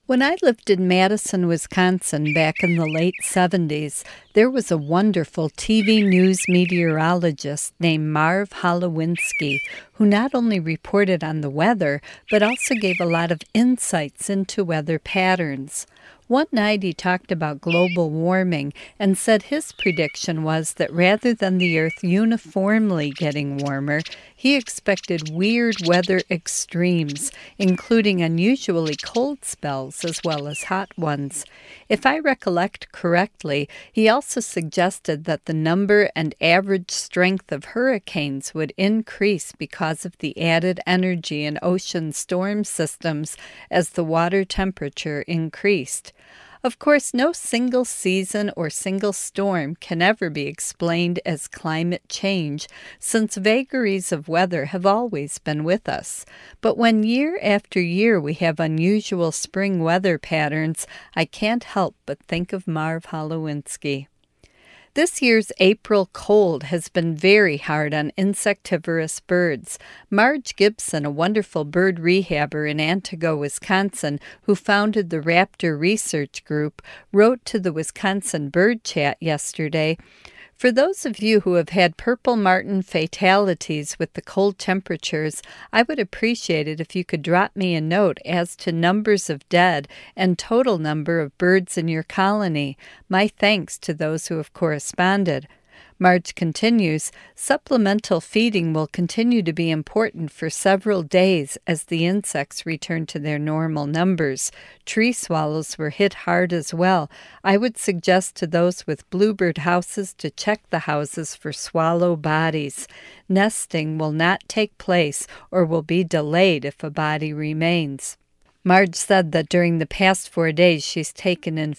When I lived in Madison, Wisconsin back in the late 70s, there was a wonderful TV news meteorologist named Marv Holowinski who not only reported on the weather, but also gave a lot of insights into weather patterns. One night he talked about global warming and said his prediction was that rather than the Earth uniformly getting warmer, he expected weird weather extremes, including unusually cold spells as well as hot ones. If I recollect correctly, he also suggested that the number and average strength of hurricanes would increase because of the added energy in ocean storm systems as the water temperature increased. Of course, no single season or single storm can ever be explained as climate change, since vagaries of weather have always been with us. But when year after year we have unusual spring weather patterns, I can't help but think of Marv Holowinski. This year's April cold has been very hard on insectivorous birds. Marge Gibson, a wonderful bird rehabber in Antigo, Wisconsin, who founded the Raptor Research Group, wrote to the Wisconsin Bird Chat yesterday, "For those of you who have had purple martin fatalities with the cold temperatures, I would appreciate it if you could drop me a note as to numbers of dead and total number of birds in your colony. My thanks to those who have corresponded." Marge continues, "Supplemental feeding will continue to be important for several days as the insects return to their normal numbers. Tree swallows were hit hard as well. I would suggest to those with bluebird houses to check the houses for swallow bodies. Nesting will not take place or will be delayed if a body remains." Marge said that during the past 4 days she's taken in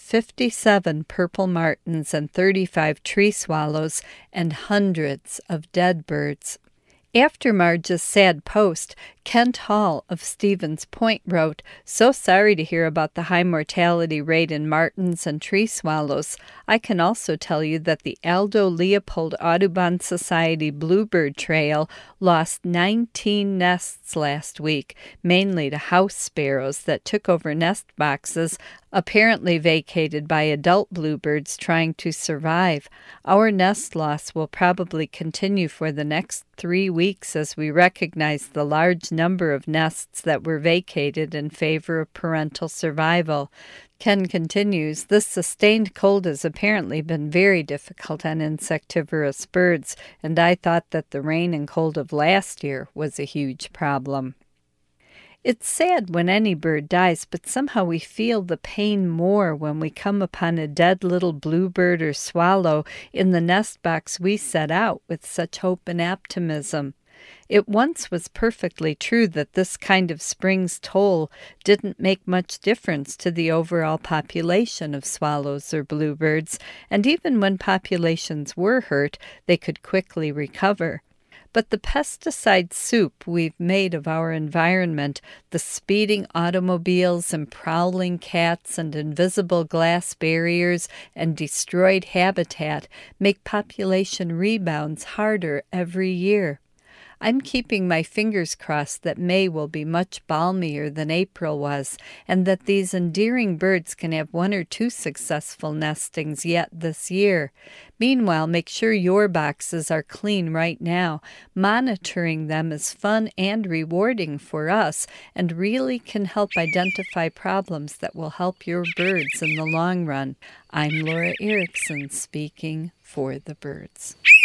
57 purple martins and 35 tree swallows and hundreds of dead birds. After Marge's sad post, Kent Hall of Stevens Point wrote, "So sorry to hear about the high mortality rate in martins and tree swallows. I can also tell you that the Aldo Leopold Audubon Society Bluebird Trail lost 19 nests last week, mainly to house sparrows that took over nest boxes, apparently vacated by adult bluebirds trying to survive. Our nest loss will probably continue for the next 3 weeks as we recognize the large number of nests that were vacated in favor of parental survival." Ken continues, "This sustained cold has apparently been very difficult on insectivorous birds, and I thought that the rain and cold of last year was a huge problem." It's sad when any bird dies, but somehow we feel the pain more when we come upon a dead little bluebird or swallow in the nest box we set out with such hope and optimism. It once was perfectly true that this kind of spring's toll didn't make much difference to the overall population of swallows or bluebirds, and even when populations were hurt, they could quickly recover. But the pesticide soup we've made of our environment, the speeding automobiles and prowling cats and invisible glass barriers and destroyed habitat, make population rebounds harder every year. I'm keeping my fingers crossed that May will be much balmier than April was, and that these endearing birds can have 1 or 2 successful nestings yet this year. Meanwhile, make sure your boxes are clean right now. Monitoring them is fun and rewarding for us, and really can help identify problems that will help your birds in the long run. I'm Laura Erickson speaking for the birds.